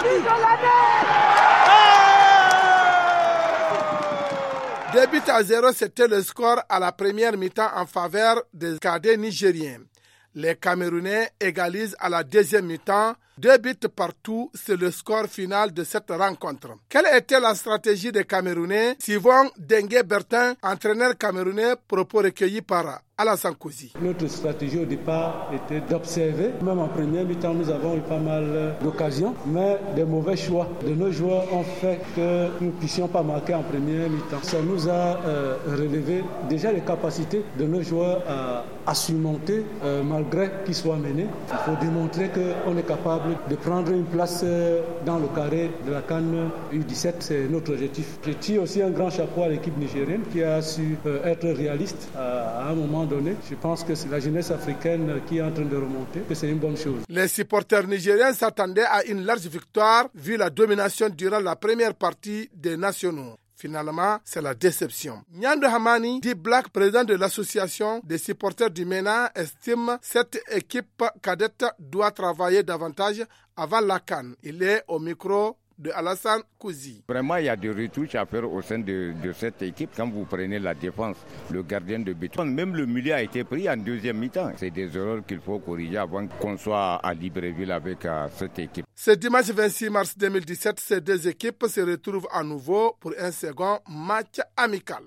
2 buts à 0, c'était le score à la première mi-temps en faveur des cadets nigériens. Les Camerounais égalisent à la deuxième mi-temps. 2 buts partout, c'est le score final de cette rencontre. Quelle était la stratégie des Camerounais? Sivon Dengue-Bertin, entraîneur camerounais, propos recueillis par Alassane Kouzi. Notre stratégie au départ était d'observer. Même en première mi-temps, nous avons eu pas mal d'occasions, mais des mauvais choix de nos joueurs ont fait que nous ne puissions pas marquer en première mi-temps. Ça nous a relevé déjà les capacités de nos joueurs à surmonter malgré qu'ils soient menés. Il faut démontrer qu'on est capable de prendre une place dans le carré de la CAN U17, c'est notre objectif. Je tire aussi un grand chapeau à l'équipe nigérienne qui a su être réaliste à un moment donné. Je pense que c'est la jeunesse africaine qui est en train de remonter, que c'est une bonne chose. Les supporters nigériens s'attendaient à une large victoire vu la domination durant la première partie des nationaux. Finalement, c'est la déception. Nyando Hamani, dit Black, président de l'association des supporters du MENA, estime cette équipe cadette doit travailler davantage avant la CAN. Il est au micro de Alassane Kouzi. Vraiment, il y a des retouches à faire au sein de cette équipe. Quand vous prenez la défense, le gardien de but, même le milieu a été pris en deuxième mi-temps. C'est des erreurs qu'il faut corriger avant qu'on soit à Libreville avec cette équipe. Ce dimanche 26 mars 2017, ces deux équipes se retrouvent à nouveau pour un second match amical.